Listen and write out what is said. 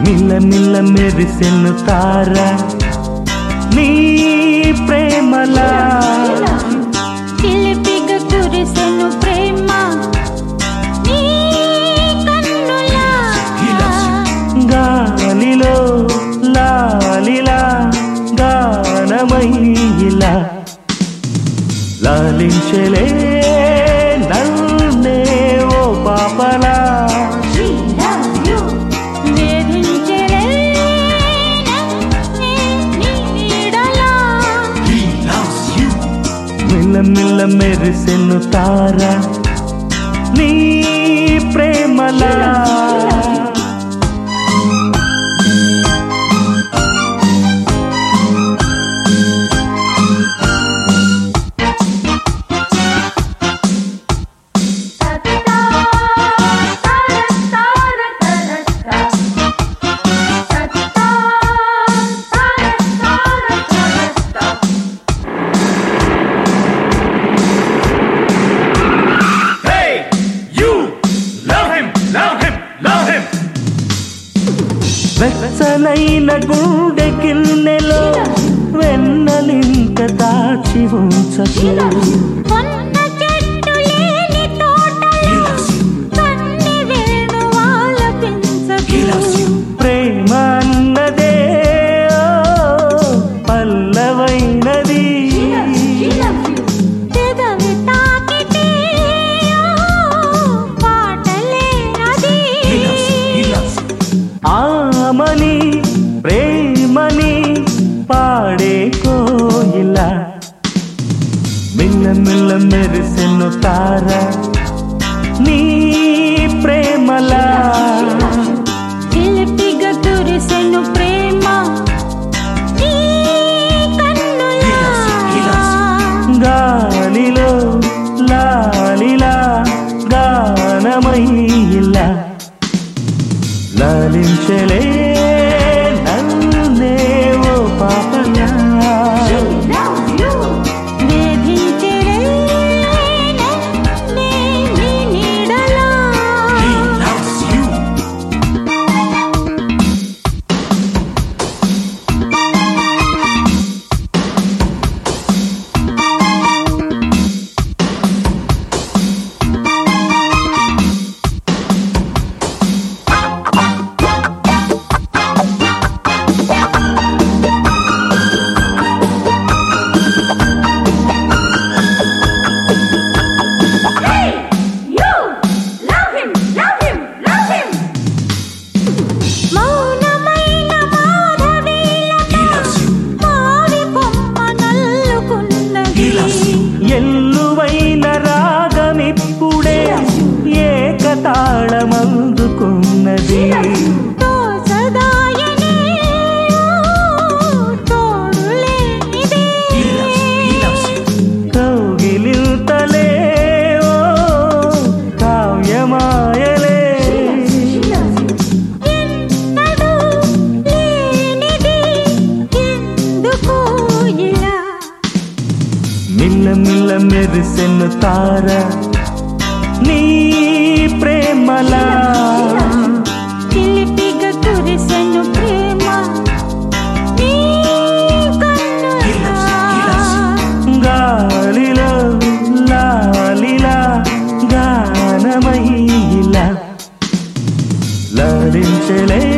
మిల్ల మిల్ల మెరిసెను తార నీ ప్రేమలా చిలిపిగా కురిసెను ప్రేమ నీ కన్నులా గాలిలో లాలిలా గానమయ్యిలా లాలించలే నన్నే ఓ పాపలా మిల్ల మిల్ల మెరిసెను తార నీ ప్రేమలా వెచ్చనైన గుండె గిన్నెలో వెన్నలింక దాచి ఉంచకు ప్రేమ అన్నదే పల్లవైనది ఆమని ప్రేమని పాడే కోయిలా మిల్ల మిల్ల మెరిసెను తార నీ ప్రేమలా చిలిపిగా కురిసెను ప్రేమ నీ కన్నులా గాలిలో లాలిలా గానమయ్యిలా లాలించలే నన్నే ఓ పాపలా ఎల్లువైన రాగమిప్పుడే ఏకతాళమందుకున్నది కౌగిలింతలే ఓ కావ్యమాయలే మిల్ల మిల్ల మెరిసెను తార నీ ప్రేమలా చిలిపిగా కురిసెను ప్రేమ నీ కన్నులా గాలిలో లాలిలా గానమయ్యిలా లాలించలే